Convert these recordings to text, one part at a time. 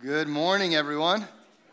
Good morning, everyone.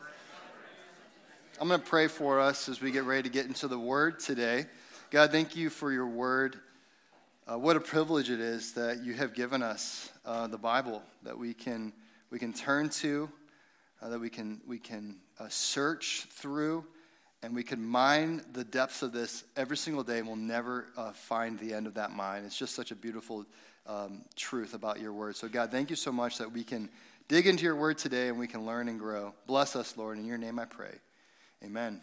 I'm going to pray for us as we get ready to get into the Word today. God, thank you for your Word. What a privilege it is that you have given us the Bible that we can turn to, that we can search through, and we can mine the depths of this every single day, and we'll never find the end of that mine. It's just such a beautiful truth about your Word. So, God, thank you so much that we can dig into your word today and we can learn and grow. Bless us, Lord. In your name I pray. Amen.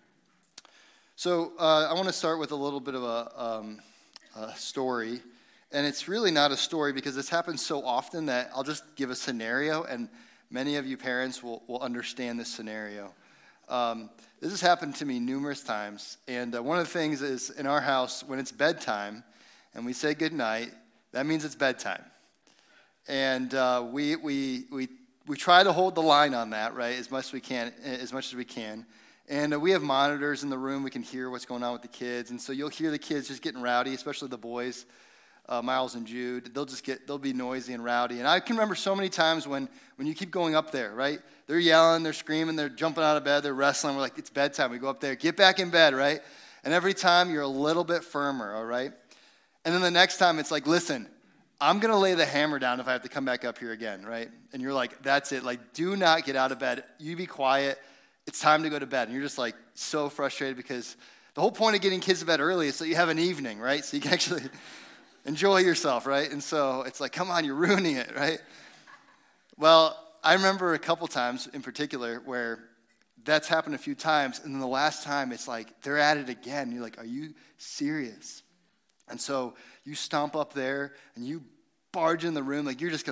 So I want to start with a little bit of a story. And it's really not a story because this happens so often that I'll just give a scenario and many of you parents will understand this scenario. This has happened to me numerous times. And one of the things is in our house, when it's bedtime and we say goodnight, that means it's bedtime. And we try to hold the line on that, right, as much as we can. And we have monitors in the room. We can hear what's going on with the kids. And so you'll hear the kids just getting rowdy, especially the boys, Miles and Jude. They'll be noisy and rowdy. And I can remember so many times when you keep going up there, right? They're yelling, they're screaming, they're jumping out of bed, they're wrestling. We're like, it's bedtime. We go up there, get back in bed, right? And every time you're a little bit firmer, all right? And then the next time it's like, listen, I'm going to lay the hammer down if I have to come back up here again, right? And you're like, that's it. Like, do not get out of bed. You be quiet. It's time to go to bed. And you're just like so frustrated because the whole point of getting kids to bed early is so you have an evening, right? So you can actually enjoy yourself, right? And so it's like, come on, you're ruining it, right? Well, I remember a couple times in particular where that's happened a few times. And then the last time it's like, they're at it again. You're like, are you serious? And so you stomp up there and you barge in the room like you're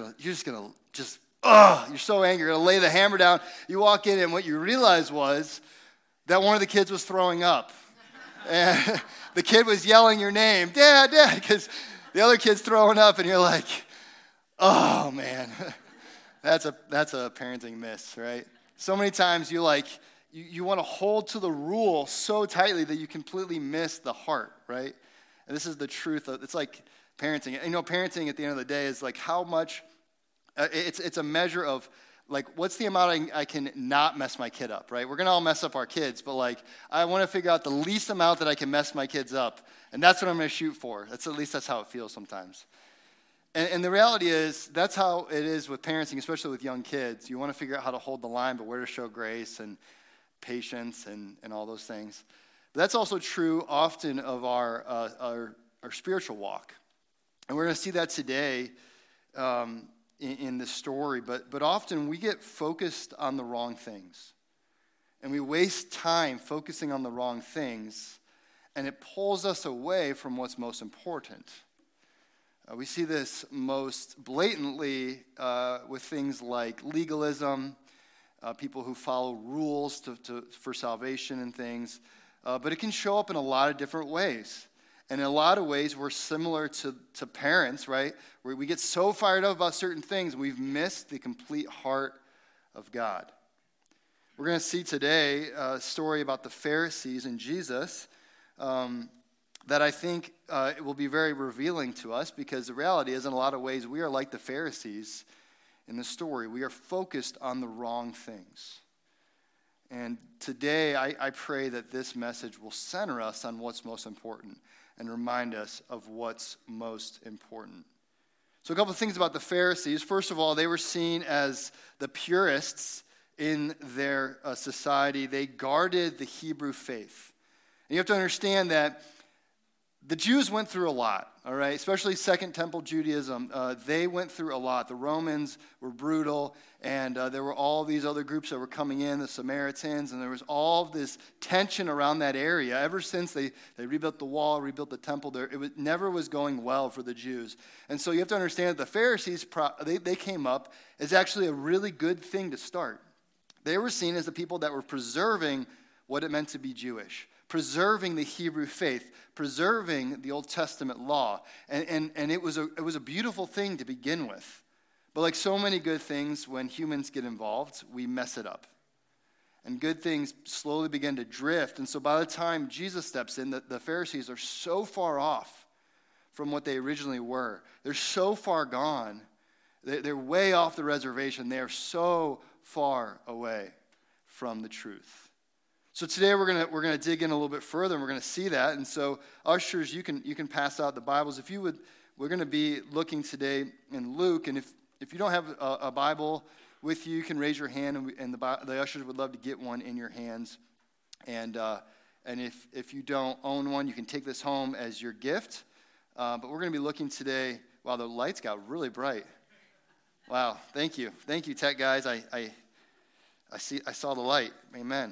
so angry, you're gonna lay the hammer down. You walk in and what you realize was that one of the kids was throwing up. And the kid was yelling your name, Dad, because the other kid's throwing up and you're like, oh man, that's a parenting miss, right? So many times you want to hold to the rule so tightly that you completely miss the heart, right? And this is the truth. It's like parenting. You know, parenting at the end of the day is like how much, it's a measure of like what's the amount I can not mess my kid up, right? We're going to all mess up our kids, but like I want to figure out the least amount that I can mess my kids up. And that's what I'm going to shoot for. That's how it feels sometimes. And the reality is that's how it is with parenting, especially with young kids. You want to figure out how to hold the line, but where to show grace and patience and all those things. But that's also true often of our spiritual walk. And we're going to see that today in this story. But often we get focused on the wrong things. And we waste time focusing on the wrong things. And it pulls us away from what's most important. We see this most blatantly with things like legalism, people who follow rules for salvation and things. But it can show up in a lot of different ways. And in a lot of ways, we're similar to parents, right? Where we get so fired up about certain things, we've missed the complete heart of God. We're going to see today a story about the Pharisees and Jesus that I think it will be very revealing to us because the reality is, in a lot of ways, we are like the Pharisees in the story. We are focused on the wrong things. And today, I pray that this message will center us on what's most important and remind us of what's most important. So a couple of things about the Pharisees. First of all, they were seen as the purists in their society. They guarded the Hebrew faith. And you have to understand that the Jews went through a lot, all right? Especially Second Temple Judaism. They went through a lot. The Romans were brutal, and there were all these other groups that were coming in, the Samaritans, and there was all this tension around that area. Ever since they rebuilt the wall, rebuilt the temple, never was going well for the Jews. And so you have to understand that the Pharisees, they came up as actually a really good thing to start. They were seen as the people that were preserving what it meant to be Jewish, preserving the Hebrew faith, preserving the Old Testament law. And it was a beautiful thing to begin with. But like so many good things, when humans get involved, we mess it up. And good things slowly begin to drift. And so by the time Jesus steps in, the Pharisees are so far off from what they originally were. They're so far gone They're way off the reservation. They are so far away from the truth. So today we're gonna dig in a little bit further, and we're gonna see that. And so, ushers, you can pass out the Bibles. If you would, we're gonna be looking today in Luke. And if you don't have a Bible with you, you can raise your hand, and the ushers would love to get one in your hands. And if you don't own one, you can take this home as your gift. But we're going to be looking today. Wow, the lights got really bright. Wow, thank you, tech guys. I saw the light. Amen.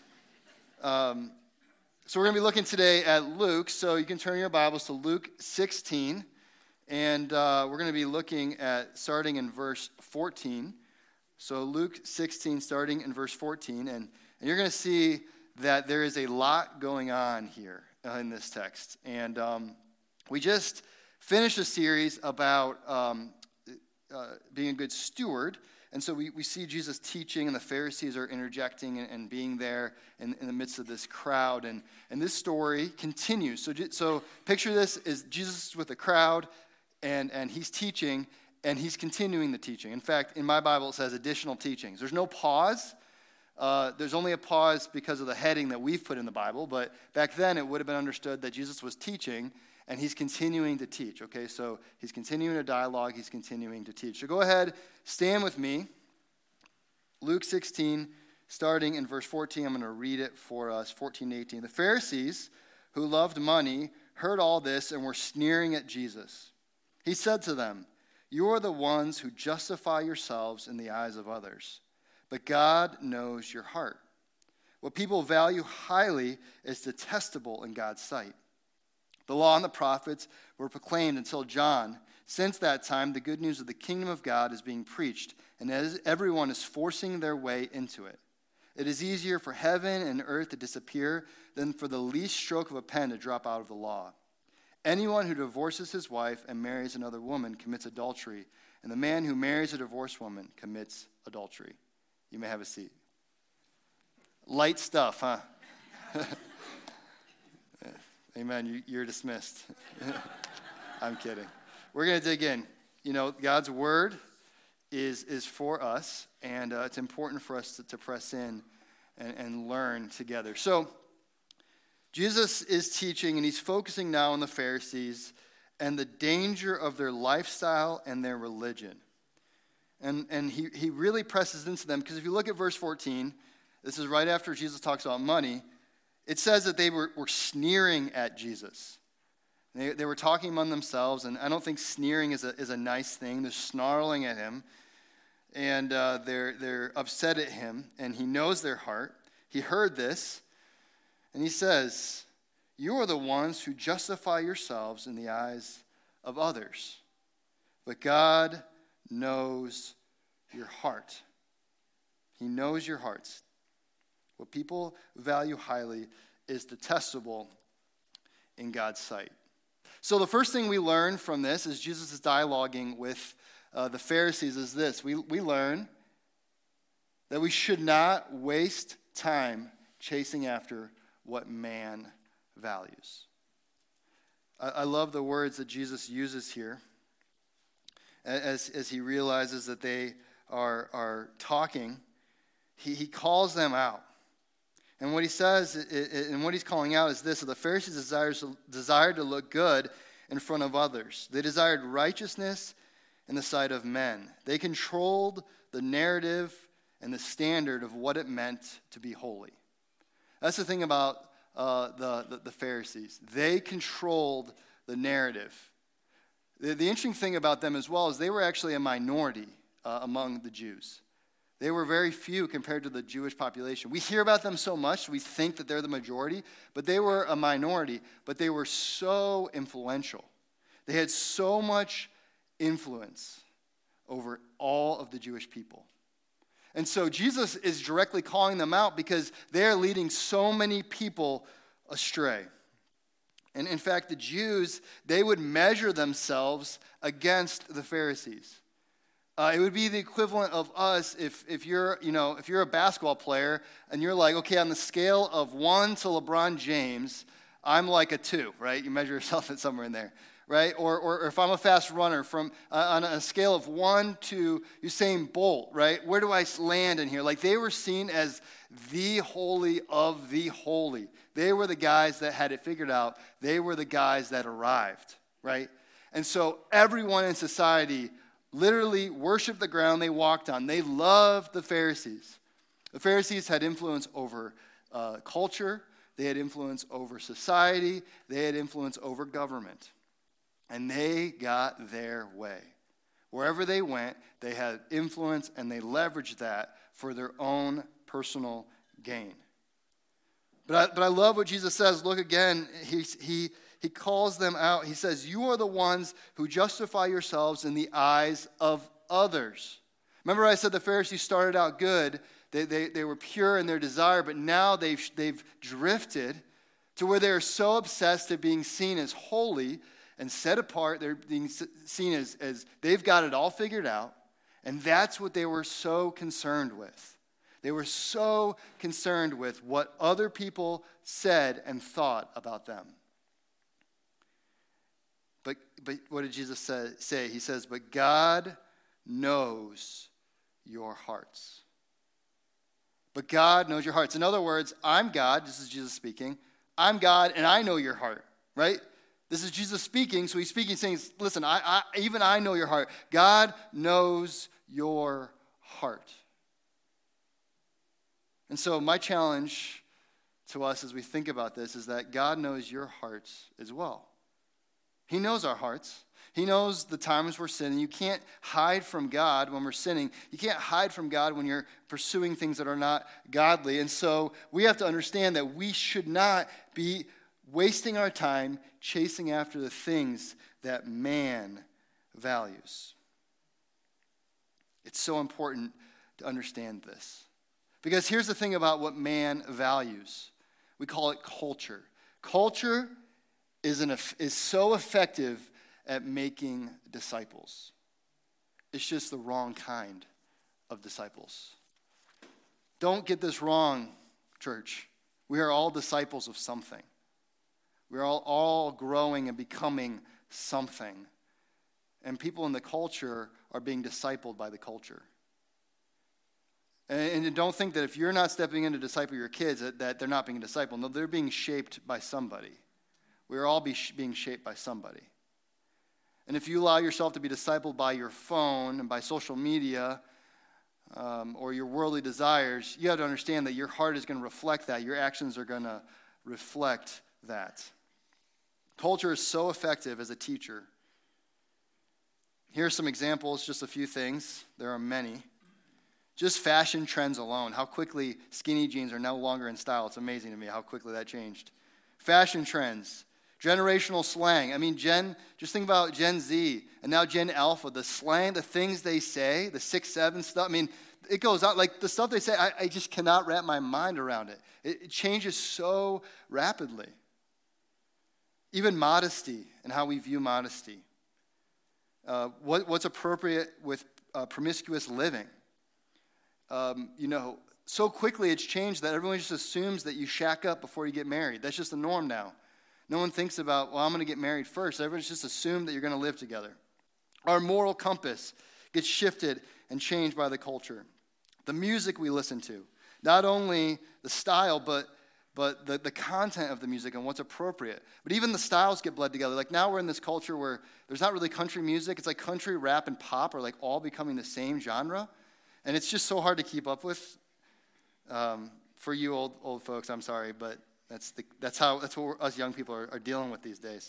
So we're going to be looking today at Luke. So you can turn your Bibles to Luke 16, and we're going to be looking at starting in verse 14. So Luke 16, starting in verse 14, and you're going to see that there is a lot going on here in this text. And we just finished a series about being a good steward. And so we see Jesus teaching, and the Pharisees are interjecting and being there in the midst of this crowd. And this story continues. So picture this is Jesus with a crowd, and he's teaching, and he's continuing the teaching. In fact, in my Bible, it says additional teachings. There's no pause. There's only a pause because of the heading that we've put in the Bible, but back then it would have been understood that Jesus was teaching, and he's continuing to teach, okay? So he's continuing a dialogue, he's continuing to teach. So go ahead, stand with me. Luke 16, starting in verse 14, I'm going to read it for us, 14 to 18. The Pharisees, who loved money, heard all this and were sneering at Jesus. He said to them, "You are the ones who justify yourselves in the eyes of others, but God knows your heart. What people value highly is detestable in God's sight. The law and the prophets were proclaimed until John. Since that time, the good news of the kingdom of God is being preached, and as everyone is forcing their way into it. It is easier for heaven and earth to disappear than for the least stroke of a pen to drop out of the law. Anyone who divorces his wife and marries another woman commits adultery, and the man who marries a divorced woman commits adultery." You may have a seat. Light stuff, huh? Amen. You're dismissed. I'm kidding. We're going to dig in. You know, God's word is for us, and it's important for us to press in and learn together. So Jesus is teaching, and he's focusing now on the Pharisees and the danger of their lifestyle and their religion. And he really presses into them, because if you look at verse 14, this is right after Jesus talks about money. It says that they were sneering at Jesus. They were talking among themselves, and I don't think sneering is a nice thing. They're snarling at him, and they're upset at him, and he knows their heart. He heard this, and he says, "You are the ones who justify yourselves in the eyes of others, but God knows your heart." He knows your hearts. What people value highly is detestable in God's sight. So the first thing we learn from this is Jesus is dialoguing with the Pharisees is this. We learn that we should not waste time chasing after what man values. I love the words that Jesus uses here as he realizes that they are talking. He calls them out. And what he says, and what he's calling out is this: the Pharisees desired to look good in front of others. They desired righteousness in the sight of men. They controlled the narrative and the standard of what it meant to be holy. That's the thing about the Pharisees. They controlled the narrative. The interesting thing about them as well is they were actually a minority among the Jews. They were very few compared to the Jewish population. We hear about them so much, we think that they're the majority, but they were a minority. But they were so influential. They had so much influence over all of the Jewish people. And so Jesus is directly calling them out because they're leading so many people astray. And in fact, the Jews, they would measure themselves against the Pharisees. It would be the equivalent of us if you're a basketball player and you're like, okay, on the scale of 1 to LeBron James, I'm like a 2, right? You measure yourself at somewhere in there, right? Or if I'm a fast runner, from on a scale of 1 to Usain Bolt, right? Where do I land in here? Like, they were seen as the holy of the holy. They were the guys that had it figured out. They were the guys that arrived, right? And so everyone in society literally worshiped the ground they walked on. They loved the Pharisees. The Pharisees had influence over culture. They had influence over society. They had influence over government. And they got their way. Wherever they went, they had influence, and they leveraged that for their own personal gain. But I love what Jesus says. Look again, he calls them out. He says, you are the ones who justify yourselves in the eyes of others. Remember I said the Pharisees started out good. They were pure in their desire, but now they've drifted to where they're so obsessed at being seen as holy and set apart. They're being seen as they've got it all figured out. And that's what they were so concerned with. They were so concerned with what other people said and thought about them. But what did Jesus say? He says, but God knows your hearts. But God knows your hearts. In other words, I'm God. This is Jesus speaking. I'm God, and I know your heart, right? This is Jesus speaking, so he's speaking, saying, listen, I know your heart. God knows your heart. And so my challenge to us as we think about this is that God knows your hearts as well. He knows our hearts. He knows the times we're sinning. You can't hide from God when we're sinning. You can't hide from God when you're pursuing things that are not godly. And so we have to understand that we should not be wasting our time chasing after the things that man values. It's so important to understand this. Because here's the thing about what man values. We call it culture. Culture is so effective at making disciples. It's just the wrong kind of disciples. Don't get this wrong, church. We are all disciples of something. We're all growing and becoming something. And people in the culture are being discipled by the culture. And don't think that if you're not stepping in to disciple your kids that they're not being discipled. No, they're being shaped by somebody. We're all being shaped by somebody. And if you allow yourself to be discipled by your phone and by social media or your worldly desires, you have to understand that your heart is going to reflect that. Your actions are going to reflect that. Culture is so effective as a teacher. Here are some examples, just a few things. There are many. Just fashion trends alone, how quickly skinny jeans are no longer in style. It's amazing to me how quickly that changed. Fashion trends, generational slang. I mean, just think about Gen Z and now Gen Alpha, the slang, the things they say, the 6'7" stuff. I mean, it goes on. Like the stuff they say, I just cannot wrap my mind around it. It changes so rapidly. Even modesty and how we view modesty. What's appropriate with promiscuous living. So quickly it's changed that everyone just assumes that you shack up before you get married. That's just the norm now. No one thinks about, well, I'm going to get married first. Everyone's just assumed that you're going to live together. Our moral compass gets shifted and changed by the culture. The music we listen to, not only the style, but the content of the music and what's appropriate. But even the styles get bled together. Like now we're in this culture where there's not really country music. It's like country, rap, and pop are like all becoming the same genre. And it's just so hard to keep up with. For you old folks, I'm sorry, but that's what us young people are dealing with these days.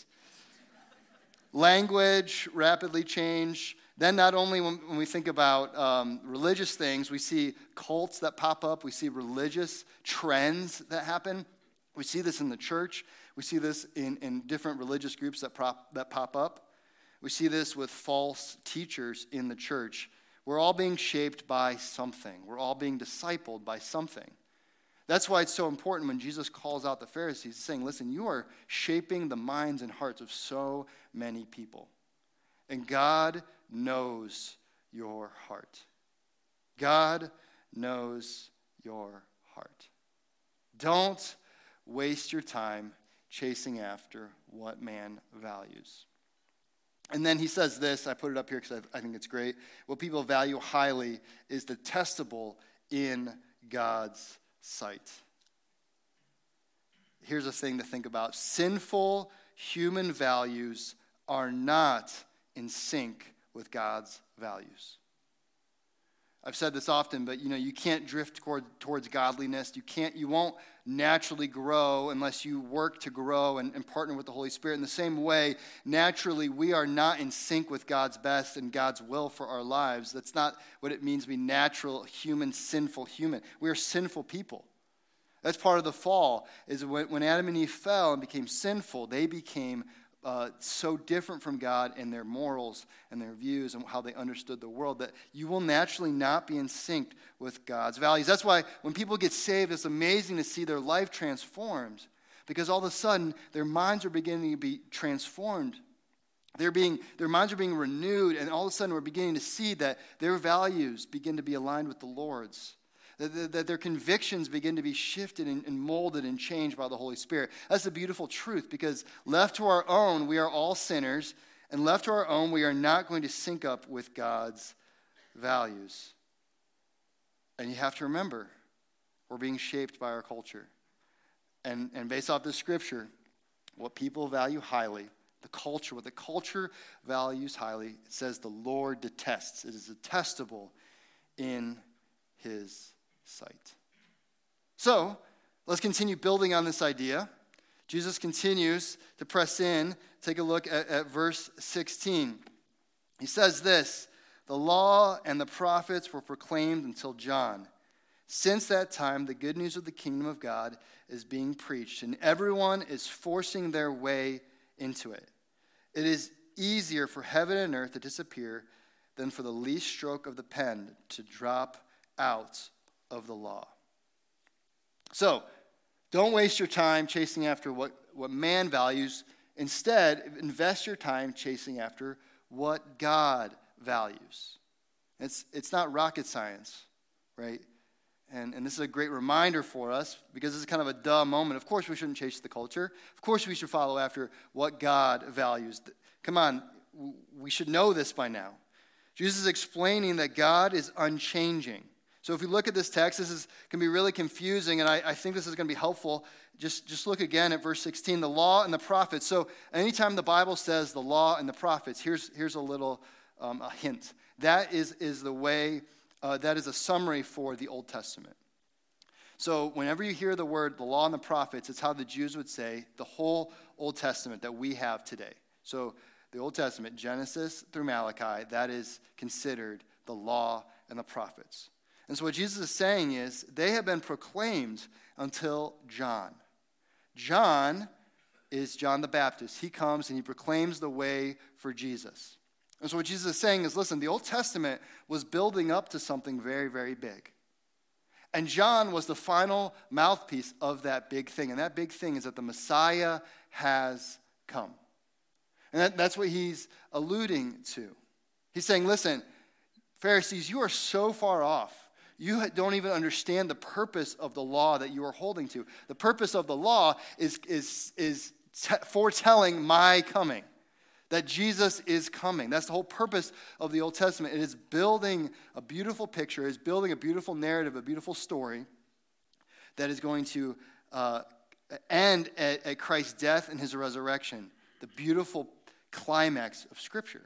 Language rapidly change. Then not only when we think about religious things, we see cults that pop up. We see religious trends that happen. We see this in the church. We see this in different religious groups that pop up. We see this with false teachers in the church. We're all being shaped by something. We're all being discipled by something. That's why it's so important when Jesus calls out the Pharisees, saying, listen, you are shaping the minds and hearts of so many people. And God knows your heart. God knows your heart. Don't waste your time chasing after what man values. And then he says this, I put it up here because I think it's great. What people value highly is detestable in God's sight. Here's a thing to think about. Sinful human values are not in sync with God's values. I've said this often, but you can't drift towards godliness. You won't naturally grow unless you work to grow and partner with the Holy Spirit. In the same way, naturally, we are not in sync with God's best and God's will for our lives. That's not what it means to be natural, human, sinful human. We are sinful people. That's part of the fall, is when Adam and Eve fell and became sinful, they became so different from God in their morals and their views and how they understood the world that you will naturally not be in sync with God's values. That's why when people get saved, it's amazing to see their life transformed, because all of a sudden their minds are beginning to be transformed. Their minds are being renewed, and all of a sudden we're beginning to see that their values begin to be aligned with the Lord's. That their convictions begin to be shifted and molded and changed by the Holy Spirit. That's a beautiful truth, because left to our own, we are all sinners, and left to our own, we are not going to sync up with God's values. And you have to remember, we're being shaped by our culture. And based off this scripture, what people value highly, what the culture values highly, it says the Lord detests. It is detestable in his sight. So, let's continue building on this idea. Jesus continues to press in. Take a look at verse 16. He says this, "The law and the prophets were proclaimed until John. Since that time, the good news of the kingdom of God is being preached, and everyone is forcing their way into it. It is easier for heaven and earth to disappear than for the least stroke of the pen to drop out of the law." So, don't waste your time chasing after what man values. Instead, invest your time chasing after what God values. It's not rocket science, right? And this is a great reminder for us, because this is kind of a duh moment. Of course we shouldn't chase the culture. Of course we should follow after what God values. Come on, we should know this by now. Jesus is explaining that God is unchanging. So if we look at this text, this can be really confusing, and I think this is going to be helpful. Just look again at verse 16, the law and the prophets. So anytime the Bible says the law and the prophets, here's a little a hint. That is the way, that is a summary for the Old Testament. So whenever you hear the word the law and the prophets, it's how the Jews would say the whole Old Testament that we have today. So the Old Testament, Genesis through Malachi, that is considered the law and the prophets. And so what Jesus is saying is they have been proclaimed until John. John is John the Baptist. He comes and he proclaims the way for Jesus. And so what Jesus is saying is, listen, the Old Testament was building up to something very, very big. And John was the final mouthpiece of that big thing. And that big thing is that the Messiah has come. And that's what he's alluding to. He's saying, listen, Pharisees, you are so far off. You don't even understand the purpose of the law that you are holding to. The purpose of the law is foretelling my coming, that Jesus is coming. That's the whole purpose of the Old Testament. It is building a beautiful picture. It is building a beautiful narrative, a beautiful story that is going to end at Christ's death and his resurrection, the beautiful climax of Scripture.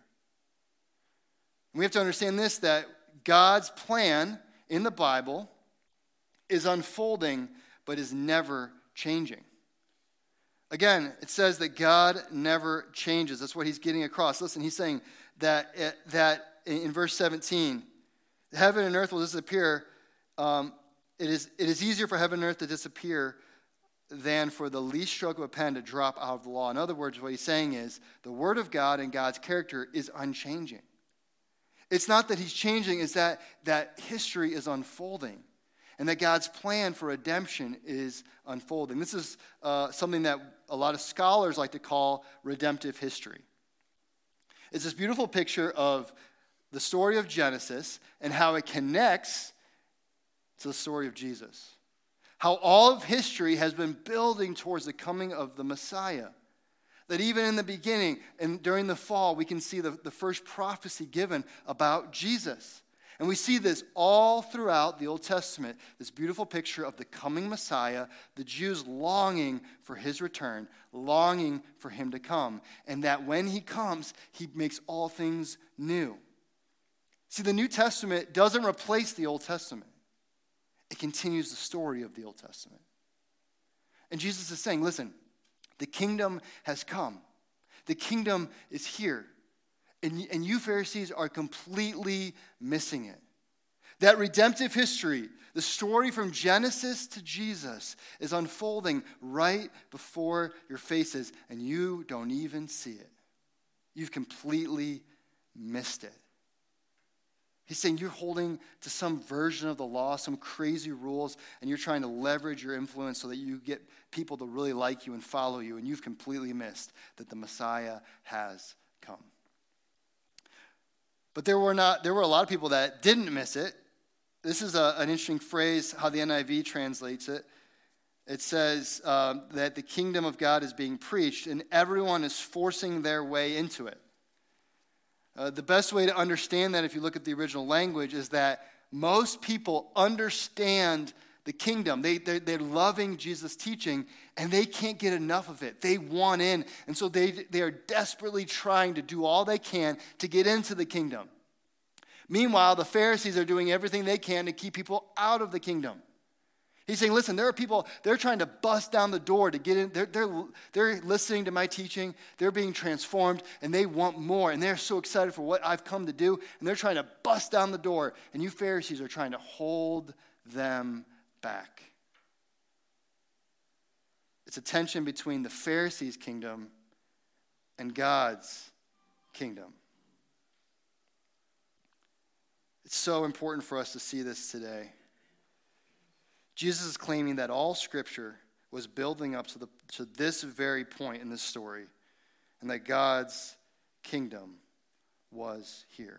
And we have to understand this, that God's plan in the Bible is unfolding, but is never changing. Again, it says that God never changes. That's what he's getting across. Listen, he's saying that in verse 17, heaven and earth will disappear. It is easier for heaven and earth to disappear than for the least stroke of a pen to drop out of the law. In other words, what he's saying is the Word of God and God's character is unchanging. It's not that he's changing, it's that history is unfolding and that God's plan for redemption is unfolding. This is something that a lot of scholars like to call redemptive history. It's this beautiful picture of the story of Genesis and how it connects to the story of Jesus. How all of history has been building towards the coming of the Messiah. That even in the beginning and during the fall, we can see the first prophecy given about Jesus. And we see this all throughout the Old Testament, this beautiful picture of the coming Messiah, the Jews longing for his return, longing for him to come. And that when he comes, he makes all things new. See, the New Testament doesn't replace the Old Testament. It continues the story of the Old Testament. And Jesus is saying, listen, the kingdom has come. The kingdom is here. And you Pharisees are completely missing it. That redemptive history, the story from Genesis to Jesus, is unfolding right before your faces, and you don't even see it. You've completely missed it. He's saying you're holding to some version of the law, some crazy rules, and you're trying to leverage your influence so that you get people to really like you and follow you, and you've completely missed that the Messiah has come. But there were a lot of people that didn't miss it. This is an interesting phrase, how the NIV translates it. It says that the kingdom of God is being preached, and everyone is forcing their way into it. The best way to understand that, if you look at the original language, is that most people understand the kingdom. They're loving Jesus' teaching, and they can't get enough of it. They want in, and so they are desperately trying to do all they can to get into the kingdom. Meanwhile, the Pharisees are doing everything they can to keep people out of the kingdom. He's saying, listen, there are people, they're trying to bust down the door to get in. They're listening to my teaching. They're being transformed, and they want more. And they're so excited for what I've come to do, and they're trying to bust down the door. And you Pharisees are trying to hold them back. It's a tension between the Pharisees' kingdom and God's kingdom. It's so important for us to see this today. Jesus is claiming that all Scripture was building up to this very point in this story, and that God's kingdom was here.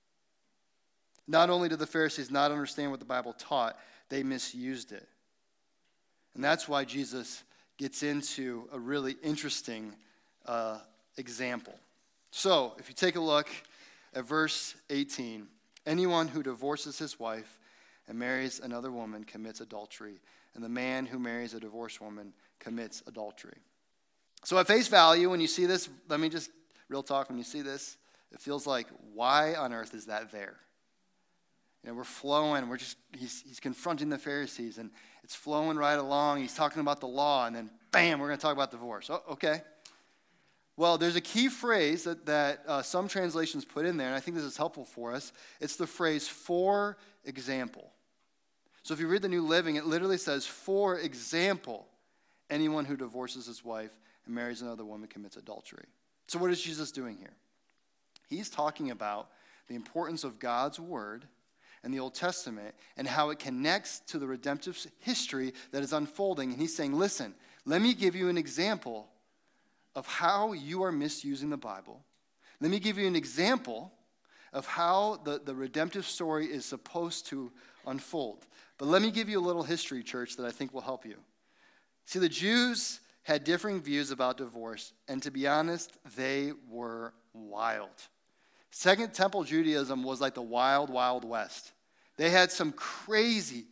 Not only did the Pharisees not understand what the Bible taught, they misused it. And that's why Jesus gets into a really interesting example. So, if you take a look at verse 18, anyone who divorces his wife and marries another woman commits adultery, and the man who marries a divorced woman commits adultery. So at face value, when you see this, let me just, real talk, when you see this, it feels like, why on earth is that there? You know, we're flowing, he's confronting the Pharisees, and it's flowing right along. He's talking about the law, and then bam, we're going to talk about divorce. Oh, okay. Well, there's a key phrase that some translations put in there, and I think this is helpful for us. It's the phrase, for example. So if you read the New Living, it literally says, for example, anyone who divorces his wife and marries another woman commits adultery. So what is Jesus doing here? He's talking about the importance of God's word and the Old Testament and how it connects to the redemptive history that is unfolding. And he's saying, listen, let me give you an example of how you are misusing the Bible. Let me give you an example of how the redemptive story is supposed to unfold. But let me give you a little history, church, that I think will help you. See, the Jews had differing views about divorce, and to be honest, they were wild. Second Temple Judaism was like the wild, wild west. They had some crazy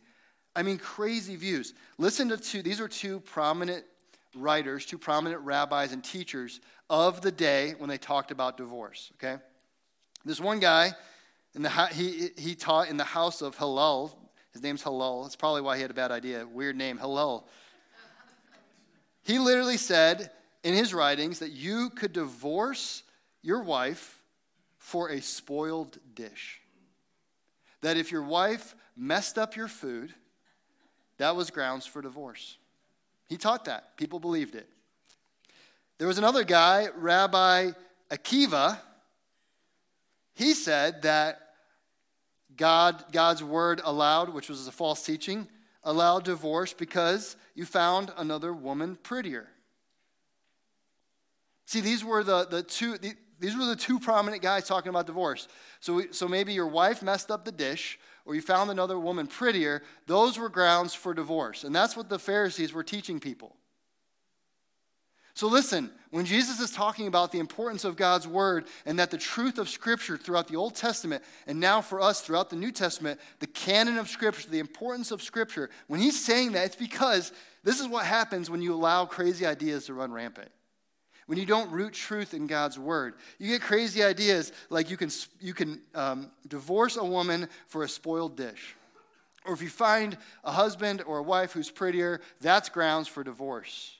views. Listen to these were two prominent writers, two prominent rabbis and teachers of the day when they talked about divorce, okay? This one guy, he taught in the house of Hillel. His name's Hillel. That's probably why he had a bad idea. Weird name, Hillel. He literally said in his writings that you could divorce your wife for a spoiled dish. That if your wife messed up your food, that was grounds for divorce. He taught that. People believed it. There was another guy, Rabbi Akiva. He said that God's word allowed, which was a false teaching, allowed divorce because you found another woman prettier. See, these were the two prominent guys talking about divorce. So maybe your wife messed up the dish, or you found another woman prettier. Those were grounds for divorce, and that's what the Pharisees were teaching people. So listen, when Jesus is talking about the importance of God's word and that the truth of Scripture throughout the Old Testament and now for us throughout the New Testament, the canon of Scripture, the importance of Scripture, when he's saying that, it's because this is what happens when you allow crazy ideas to run rampant. When you don't root truth in God's word, you get crazy ideas like you can divorce a woman for a spoiled dish. Or if you find a husband or a wife who's prettier, that's grounds for divorce.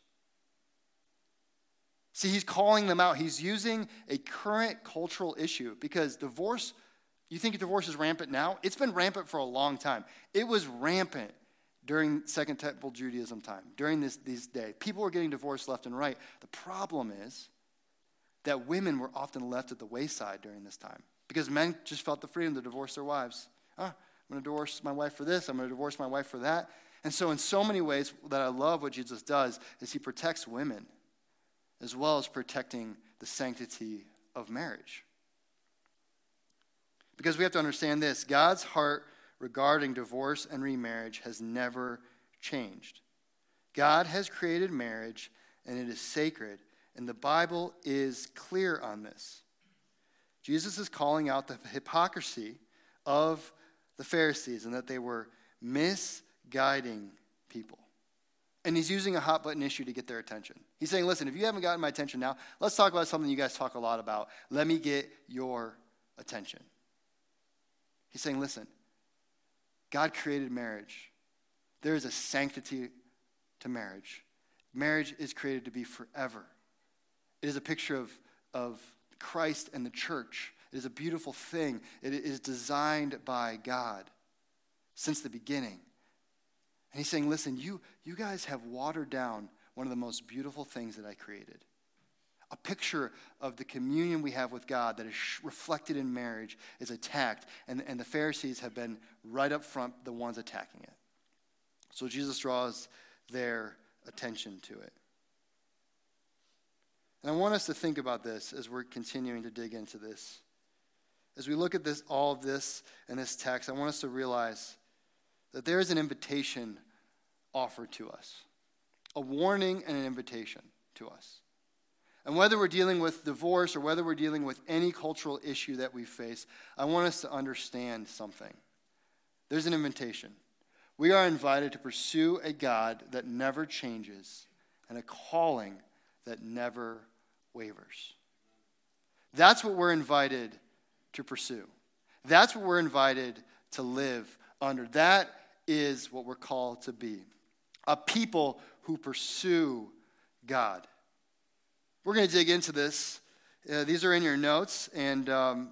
See, he's calling them out. He's using a current cultural issue because divorce, you think divorce is rampant now? It's been rampant for a long time. It was rampant during Second Temple Judaism time, during these days. People were getting divorced left and right. The problem is that women were often left at the wayside during this time because men just felt the freedom to divorce their wives. I'm going to divorce my wife for this. I'm going to divorce my wife for that. And so in so many ways that I love what Jesus does is he protects women as well as protecting the sanctity of marriage. Because we have to understand this, God's heart regarding divorce and remarriage has never changed. God has created marriage, and it is sacred, and the Bible is clear on this. Jesus is calling out the hypocrisy of the Pharisees and that they were misguiding people. And he's using a hot button issue to get their attention. He's saying, listen, if you haven't gotten my attention now, let's talk about something you guys talk a lot about. Let me get your attention. He's saying, listen, God created marriage. There is a sanctity to marriage. Marriage is created to be forever. It is a picture of Christ and the church. It is a beautiful thing. It is designed by God since the beginning. And he's saying, listen, you guys have watered down one of the most beautiful things that I created. A picture of the communion we have with God that is reflected in marriage is attacked. And the Pharisees have been right up front the ones attacking it. So Jesus draws their attention to it. And I want us to think about this as we're continuing to dig into this. As we look at this, all of this in this text, I want us to realize that there is an invitation offered to us. A warning and an invitation to us. And whether we're dealing with divorce or whether we're dealing with any cultural issue that we face, I want us to understand something. There's an invitation. We are invited to pursue a God that never changes and a calling that never wavers. That's what we're invited to pursue. That's what we're invited to live under. That is what we're called to be. A people who pursue God. We're going to dig into this. These are in your notes, and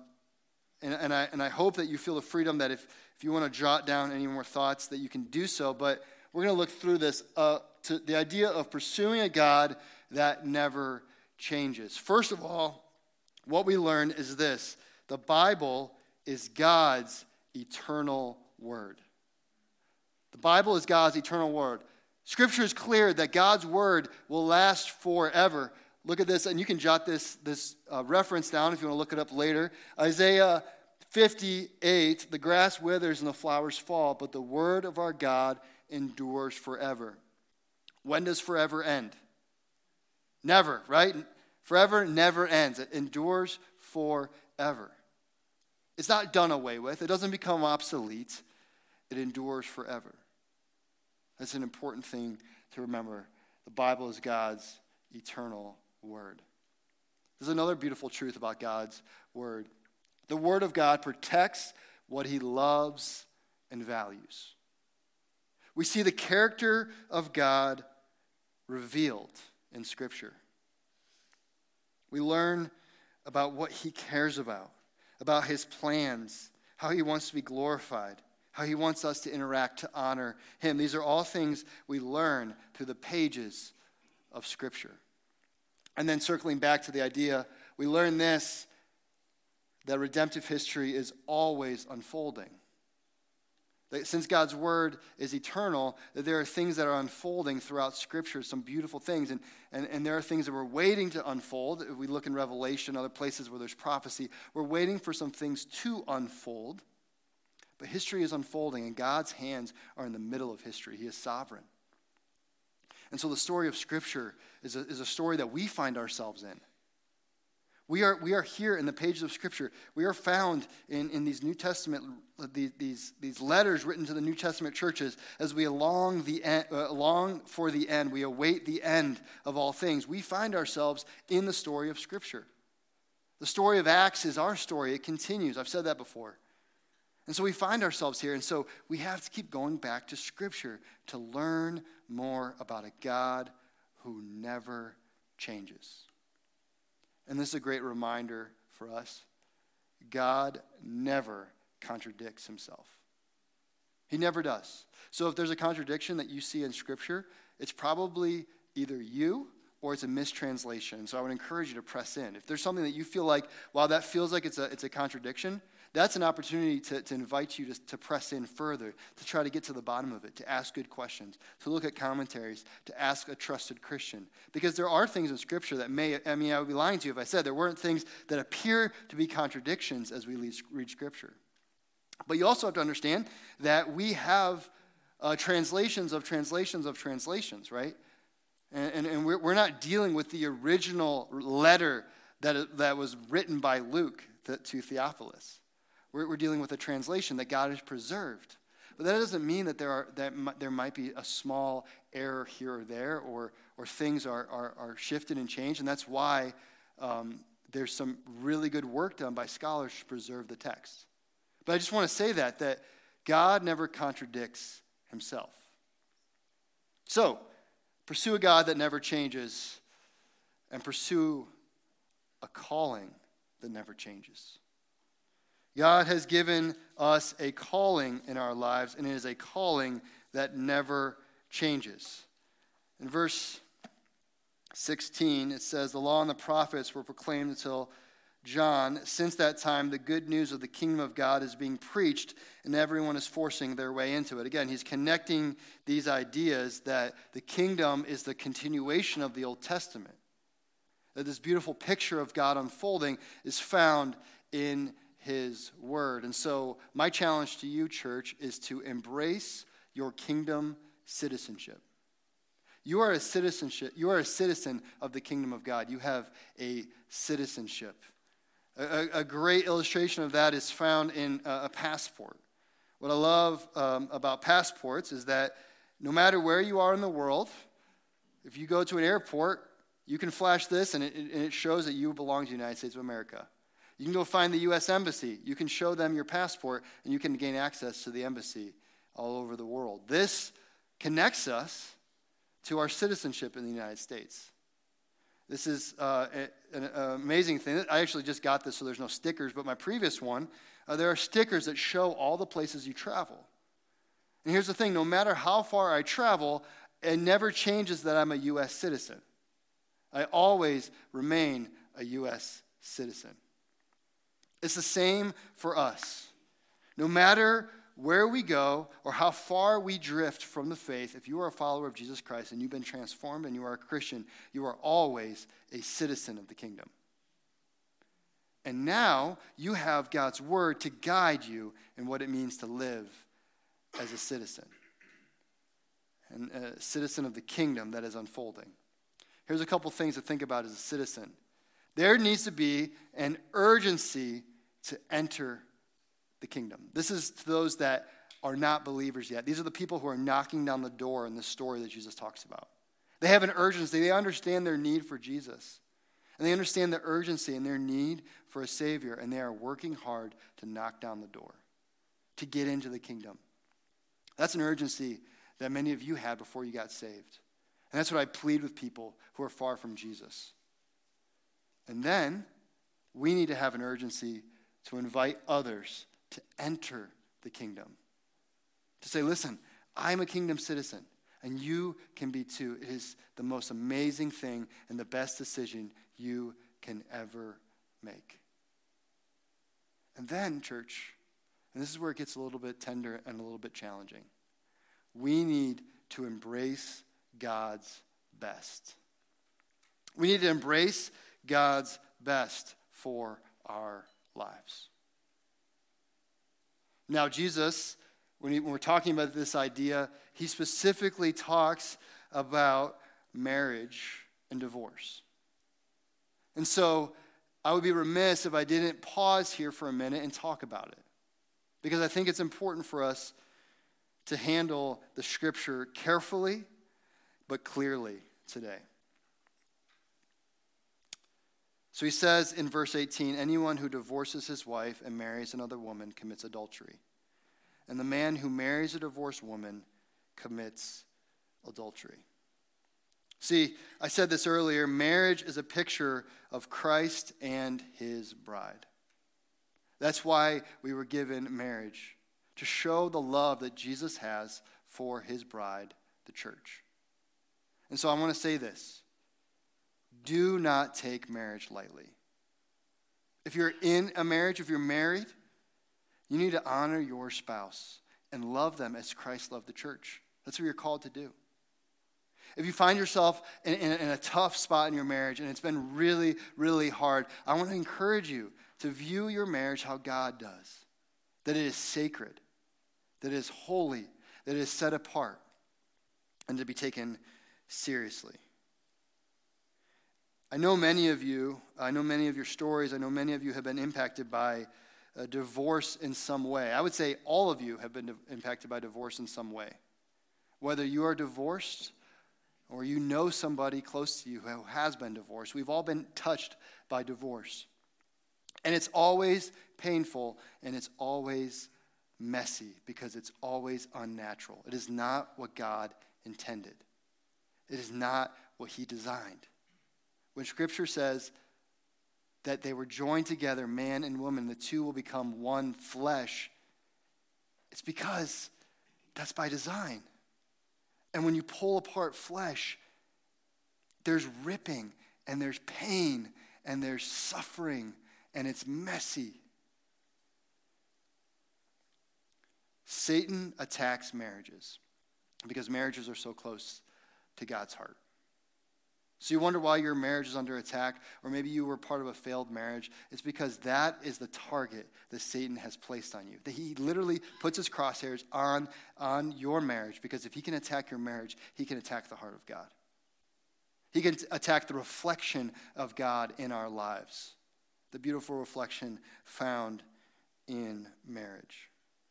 I hope that you feel the freedom that if you want to jot down any more thoughts, that you can do so. But we're going to look through this to the idea of pursuing a God that never changes. First of all, what we learn is this: the Bible is God's eternal word. The Bible is God's eternal word. Scripture is clear that God's word will last forever. Look at this, and you can jot this reference down if you want to look it up later. Isaiah 58, the grass withers and the flowers fall, but the word of our God endures forever. When does forever end? Never, right? Forever never ends. It endures forever. It's not done away with. It doesn't become obsolete. It endures forever. That's an important thing to remember. The Bible is God's eternal word. There's another beautiful truth about God's word. The word of God protects what he loves and values. We see the character of God revealed in Scripture. We learn about what he cares about his plans, how he wants to be glorified, how he wants us to interact to honor him. These are all things we learn through the pages of Scripture. And then circling back to the idea, we learn this, that redemptive history is always unfolding. That since God's word is eternal, that there are things that are unfolding throughout Scripture, some beautiful things. And there are things that we're waiting to unfold. If we look in Revelation, other places where there's prophecy, we're waiting for some things to unfold. But history is unfolding, and God's hands are in the middle of history. He is sovereign. And so the story of Scripture is a story that we find ourselves in. We are here in the pages of Scripture. We are found in these New Testament, these letters written to the New Testament churches as we long for the end. We await the end of all things. We find ourselves in the story of Scripture. The story of Acts is our story. It continues. I've said that before. And so we find ourselves here. And so we have to keep going back to Scripture to learn more about a God who never changes. And this is a great reminder for us. God never contradicts himself. He never does. So if there's a contradiction that you see in Scripture, it's probably either you or it's a mistranslation. So I would encourage you to press in. If there's something that you feel like, wow, that feels like it's a contradiction, that's an opportunity to invite you to press in further, to try to get to the bottom of it, to ask good questions, to look at commentaries, to ask a trusted Christian. Because there are things in Scripture that I would be lying to you if I said there weren't things that appear to be contradictions as we read Scripture. But you also have to understand that we have translations of translations of translations, right? And we're not dealing with the original letter that was written by Luke to Theophilus. We're dealing with a translation that God has preserved. But that doesn't mean that there might be a small error here or there, or things are shifted and changed. And that's why there's some really good work done by scholars to preserve the text. But I just want to say that God never contradicts himself. So, pursue a God that never changes, and pursue a calling that never changes. God has given us a calling in our lives, and it is a calling that never changes. In verse 16, it says, "The law and the prophets were proclaimed until John. Since that time, the good news of the kingdom of God is being preached, and everyone is forcing their way into it." Again, he's connecting these ideas that the kingdom is the continuation of the Old Testament. That this beautiful picture of God unfolding is found in his word. And so my challenge to you, church, is to embrace your kingdom citizenship. You are a citizen of the kingdom of God. You have a citizenship. A great illustration of that is found in a passport. What I love about passports is that no matter where you are in the world, if you go to an airport, you can flash this and it shows that you belong to the United States of America. You can go find the U.S. Embassy. You can show them your passport, and you can gain access to the embassy all over the world. This connects us to our citizenship in the United States. This is an amazing thing. I actually just got this, so there's no stickers, but my previous one, there are stickers that show all the places you travel. And here's the thing. No matter how far I travel, it never changes that I'm a U.S. citizen. I always remain a U.S. citizen. It's the same for us. No matter where we go or how far we drift from the faith, if you are a follower of Jesus Christ and you've been transformed and you are a Christian, you are always a citizen of the kingdom. And now you have God's word to guide you in what it means to live as a citizen. And a citizen of the kingdom that is unfolding. Here's a couple things to think about as a citizen. There needs to be an urgency to enter the kingdom. This is to those that are not believers yet. These are the people who are knocking down the door in the story that Jesus talks about. They have an urgency. They understand their need for Jesus. And they understand the urgency and their need for a Savior. And they are working hard to knock down the door, to get into the kingdom. That's an urgency that many of you had before you got saved. And that's what I plead with people who are far from Jesus. And then we need to have an urgency to invite others to enter the kingdom. To say, listen, I'm a kingdom citizen, and you can be too. It is the most amazing thing and the best decision you can ever make. And then, church, and this is where it gets a little bit tender and a little bit challenging, we need to embrace God's best. We need to embrace God's best for our lives. Now, Jesus, when we're talking about this idea, he specifically talks about marriage and divorce. And so I would be remiss if I didn't pause here for a minute and talk about it, because I think it's important for us to handle the scripture carefully but clearly today. So he says in verse 18, anyone who divorces his wife and marries another woman commits adultery. And the man who marries a divorced woman commits adultery. See, I said this earlier, marriage is a picture of Christ and his bride. That's why we were given marriage, to show the love that Jesus has for his bride, the church. And so I want to say this. Do not take marriage lightly. If you're in a marriage, if you're married, you need to honor your spouse and love them as Christ loved the church. That's what you're called to do. If you find yourself in a tough spot in your marriage and it's been really, really hard, I want to encourage you to view your marriage how God does. That it is sacred, that it is holy, that it is set apart, and to be taken seriously. I know many of your stories, I know many of you have been impacted by a divorce in some way. I would say all of you have been impacted by divorce in some way. Whether you are divorced or you know somebody close to you who has been divorced, we've all been touched by divorce. And it's always painful and it's always messy because it's always unnatural. It is not what God intended. It is not what he designed. When Scripture says that they were joined together, man and woman, the two will become one flesh, it's because that's by design. And when you pull apart flesh, there's ripping and there's pain and there's suffering and it's messy. Satan attacks marriages because marriages are so close to God's heart. So you wonder why your marriage is under attack, or maybe you were part of a failed marriage. It's because that is the target that Satan has placed on you. That he literally puts his crosshairs on your marriage, because if he can attack your marriage, he can attack the heart of God. He can attack the reflection of God in our lives, the beautiful reflection found in marriage.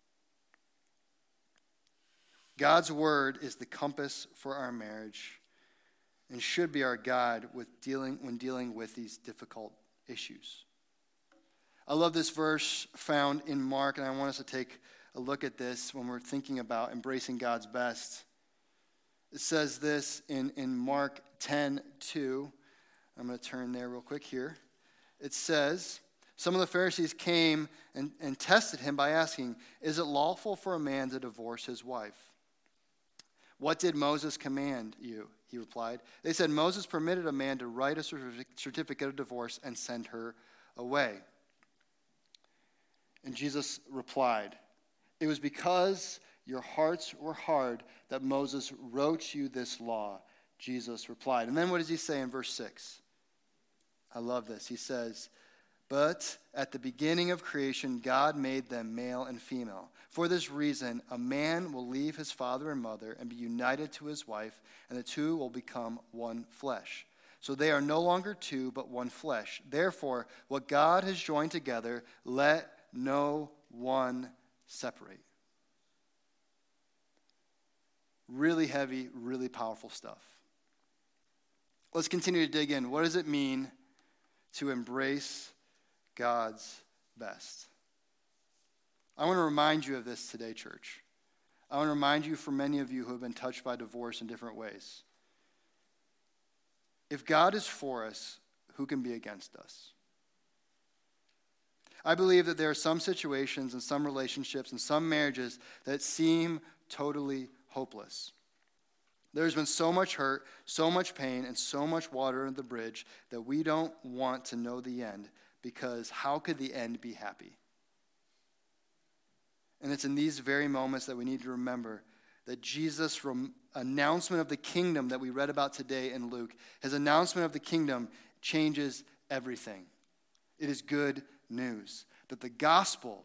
God's word is the compass for our marriage and should be our guide when dealing with these difficult issues. I love this verse found in Mark, and I want us to take a look at this when we're thinking about embracing God's best. It says this in Mark 10:2. I'm going to turn there real quick here. It says, some of the Pharisees came and tested him by asking, is it lawful for a man to divorce his wife? What did Moses command you? He replied. They said, Moses permitted a man to write a certificate of divorce and send her away. And Jesus replied, it was because your hearts were hard that Moses wrote you this law. Jesus replied. And then what does he say in verse 6? I love this. He says, but at the beginning of creation, God made them male and female. For this reason, a man will leave his father and mother and be united to his wife, and the two will become one flesh. So they are no longer two, but one flesh. Therefore, what God has joined together, let no one separate. Really heavy, really powerful stuff. Let's continue to dig in. What does it mean to embrace God's best? I want to remind you of this today, church. I want to remind you, for many of you who have been touched by divorce in different ways. If God is for us, who can be against us? I believe that there are some situations and some relationships and some marriages that seem totally hopeless. There's been so much hurt, so much pain, and so much water under the bridge that we don't want to know the end, because how could the end be happy? And it's in these very moments that we need to remember that Jesus' announcement of the kingdom that we read about today in Luke, his announcement of the kingdom changes everything. It is good news that the gospel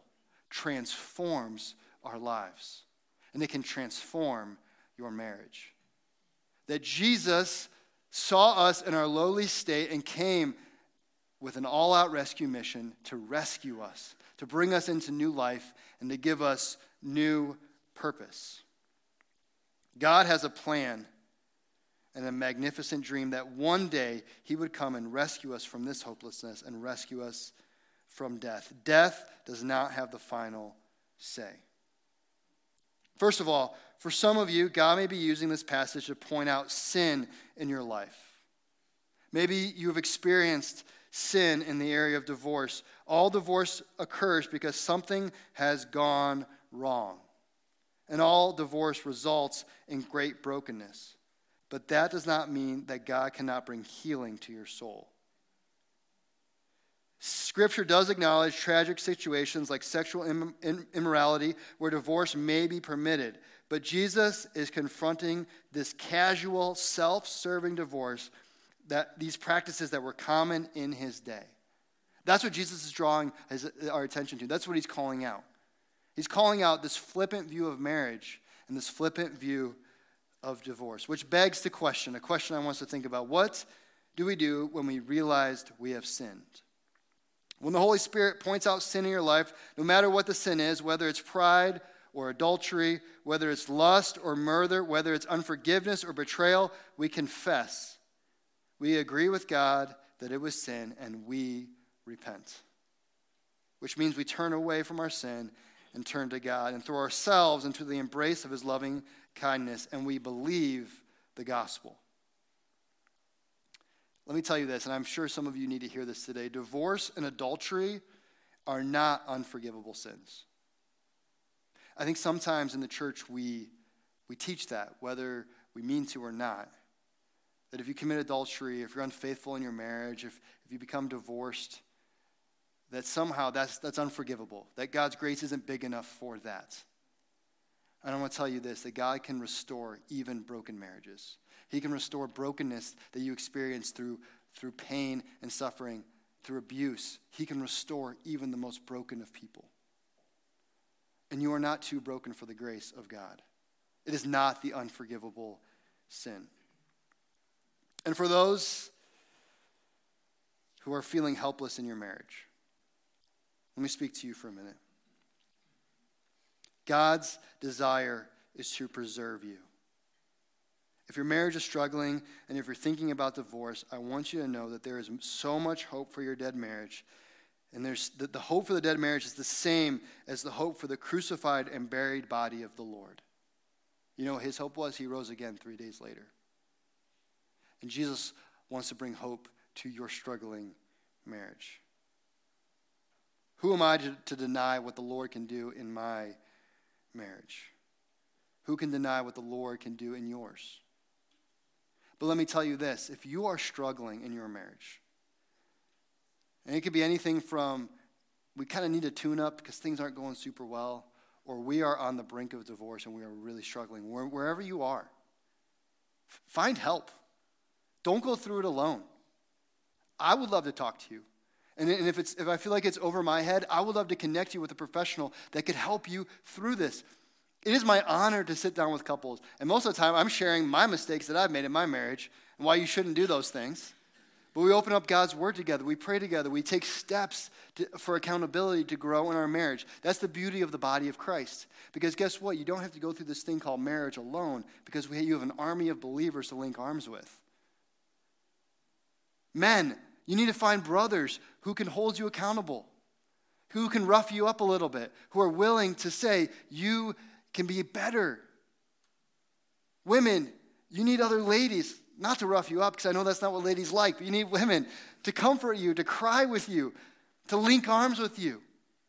transforms our lives, and it can transform your marriage. that Jesus saw us in our lowly state and came with an all-out rescue mission to rescue us, to bring us into new life, and to give us new purpose. God has a plan and a magnificent dream that one day he would come and rescue us from this hopelessness and rescue us from death. Death does not have the final say. First of all, for some of you, God may be using this passage to point out sin in your life. Maybe you have experienced sin in the area of divorce. All divorce occurs because something has gone wrong. And all divorce results in great brokenness. But that does not mean that God cannot bring healing to your soul. Scripture does acknowledge tragic situations like sexual immorality where divorce may be permitted. But Jesus is confronting this casual, self-serving divorce, that these practices that were common in his day. That's what Jesus is drawing our attention to. That's what he's calling out. He's calling out this flippant view of marriage and this flippant view of divorce, which begs the question, a question I want us to think about. What do we do when we realized we have sinned? When the Holy Spirit points out sin in your life, no matter what the sin is, whether it's pride or adultery, whether it's lust or murder, whether it's unforgiveness or betrayal, we confess. We agree with God that it was sin and we repent. Which means we turn away from our sin and turn to God and throw ourselves into the embrace of his loving kindness, and we believe the gospel. Let me tell you this, and I'm sure some of you need to hear this today. Divorce and adultery are not unforgivable sins. I think sometimes in the church we teach that, whether we mean to or not. That if you commit adultery, if you're unfaithful in your marriage, if you become divorced, that somehow that's unforgivable. That God's grace isn't big enough for that. And I want to tell you this, that God can restore even broken marriages. He can restore brokenness that you experience through pain and suffering, through abuse. He can restore even the most broken of people. And you are not too broken for the grace of God. It is not the unforgivable sin. And for those who are feeling helpless in your marriage, let me speak to you for a minute. God's desire is to preserve you. If your marriage is struggling and if you're thinking about divorce, I want you to know that there is so much hope for your dead marriage. And the hope for the dead marriage is the same as the hope for the crucified and buried body of the Lord. You know what his hope was? He rose again 3 days later. And Jesus wants to bring hope to your struggling marriage. Who am I to deny what the Lord can do in my marriage? Who can deny what the Lord can do in yours? But let me tell you this, if you are struggling in your marriage, and it could be anything from we kind of need a tune-up because things aren't going super well, or we are on the brink of divorce and we are really struggling, wherever you are, find help. Don't go through it alone. I would love to talk to you. And if I feel like it's over my head, I would love to connect you with a professional that could help you through this. It is my honor to sit down with couples. And most of the time, I'm sharing my mistakes that I've made in my marriage and why you shouldn't do those things. But we open up God's word together. We pray together. We take steps for accountability to grow in our marriage. That's the beauty of the body of Christ. Because guess what? You don't have to go through this thing called marriage alone because you have an army of believers to link arms with. Men, you need to find brothers who can hold you accountable, who can rough you up a little bit, who are willing to say, you can be better. Women, you need other ladies, not to rough you up, because I know that's not what ladies like, but you need women to comfort you, to cry with you, to link arms with you.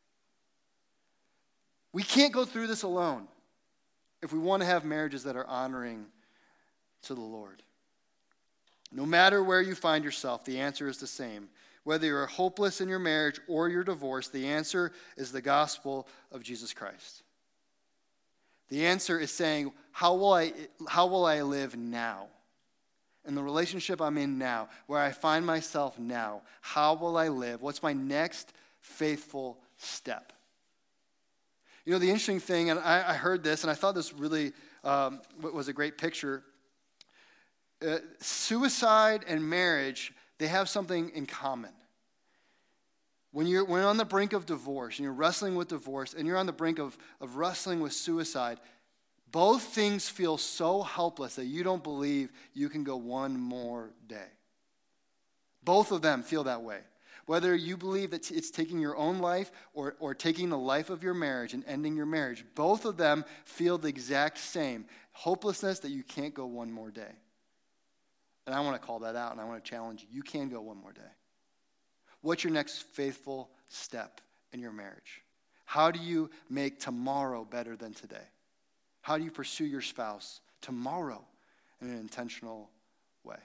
We can't go through this alone if we want to have marriages that are honoring to the Lord. No matter where you find yourself, the answer is the same. Whether you're hopeless in your marriage or you're divorced, the answer is the gospel of Jesus Christ. The answer is saying, how will I live now? In the relationship I'm in now, where I find myself now, how will I live? What's my next faithful step? You know, the interesting thing, and I heard this, and I thought this really was a great picture. suicide and marriage, they have something in common. When you're on the brink of divorce and you're wrestling with divorce and you're on the brink of wrestling with suicide, both things feel so helpless that you don't believe you can go one more day. Both of them feel that way. Whether you believe that it's taking your own life or taking the life of your marriage and ending your marriage, both of them feel the exact same. Hopelessness that you can't go one more day. And I want to call that out and I want to challenge you. You can go one more day. What's your next faithful step in your marriage? How do you make tomorrow better than today? How do you pursue your spouse tomorrow in an intentional way?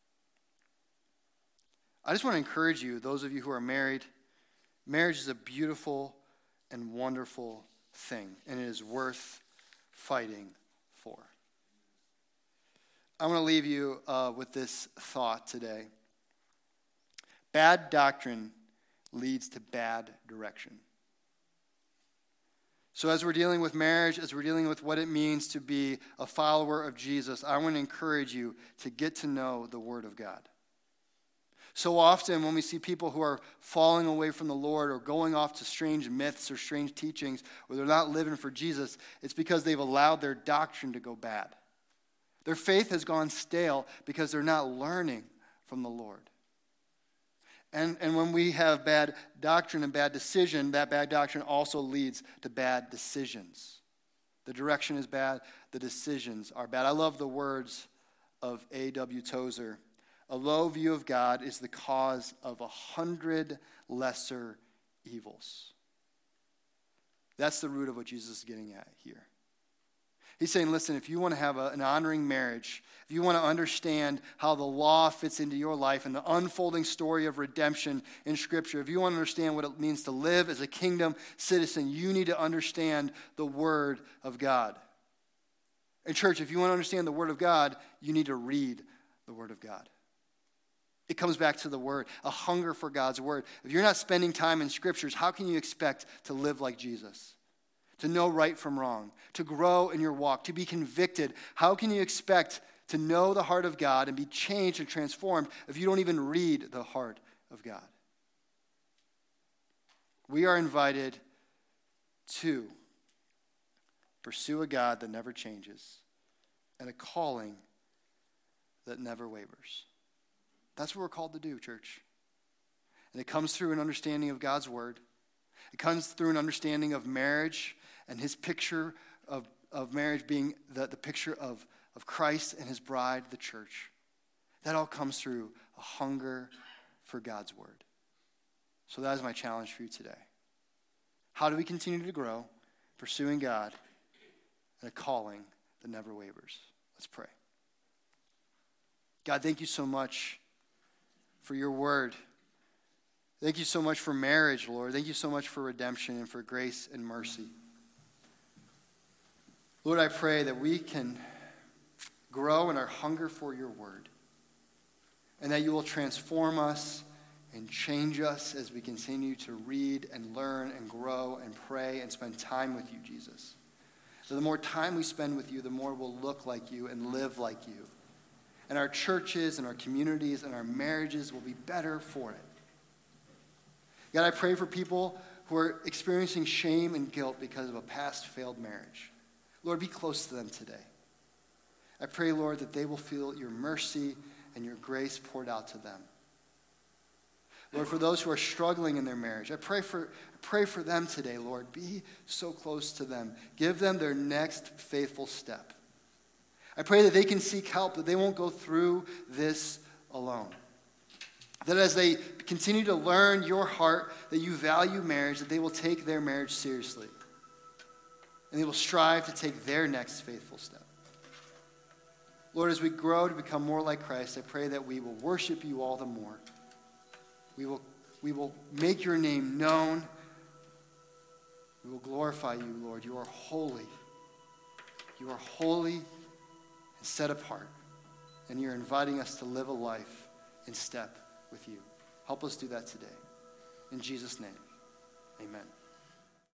I just want to encourage you, those of you who are married, marriage is a beautiful and wonderful thing, and it is worth fighting for. I want to leave you with this thought today. Bad doctrine leads to bad direction. So as we're dealing with marriage, as we're dealing with what it means to be a follower of Jesus, I want to encourage you to get to know the Word of God. So often when we see people who are falling away from the Lord or going off to strange myths or strange teachings, or they're not living for Jesus, it's because they've allowed their doctrine to go bad. Their faith has gone stale because they're not learning from the Lord. And when we have bad doctrine and bad decision, that bad doctrine also leads to bad decisions. The direction is bad, the decisions are bad. I love the words of A.W. Tozer. A low view of God is the cause of 100 lesser evils. That's the root of what Jesus is getting at here. He's saying, listen, if you want to have an honoring marriage, if you want to understand how the law fits into your life and the unfolding story of redemption in Scripture, if you want to understand what it means to live as a kingdom citizen, you need to understand the Word of God. And church, if you want to understand the Word of God, you need to read the Word of God. It comes back to the Word, a hunger for God's Word. If you're not spending time in Scriptures, how can you expect to live like Jesus? To know right from wrong, to grow in your walk, to be convicted. How can you expect to know the heart of God and be changed and transformed if you don't even read the heart of God? We are invited to pursue a God that never changes and a calling that never wavers. That's what we're called to do, church. And it comes through an understanding of God's Word. It comes through an understanding of marriage and his picture of marriage being the picture of Christ and his bride, the church. That all comes through a hunger for God's Word. So that is my challenge for you today. How do we continue to grow, pursuing God, and a calling that never wavers? Let's pray. God, thank you so much for your Word. Thank you so much for marriage, Lord. Thank you so much for redemption and for grace and mercy. Lord, I pray that we can grow in our hunger for your Word and that you will transform us and change us as we continue to read and learn and grow and pray and spend time with you, Jesus. So the more time we spend with you, the more we'll look like you and live like you. And our churches and our communities and our marriages will be better for it. God, I pray for people who are experiencing shame and guilt because of a past failed marriage. Lord, be close to them today. I pray, Lord, that they will feel your mercy and your grace poured out to them. Lord, for those who are struggling in their marriage, I pray for them today, Lord. Be so close to them. Give them their next faithful step. I pray that they can seek help, that they won't go through this alone. That as they continue to learn your heart, that you value marriage, that they will take their marriage seriously. And they will strive to take their next faithful step. Lord, as we grow to become more like Christ, I pray that we will worship you all the more. We will make your name known. We will glorify you, Lord. You are holy. You are holy and set apart. And you're inviting us to live a life in step with you. Help us do that today. In Jesus' name, amen.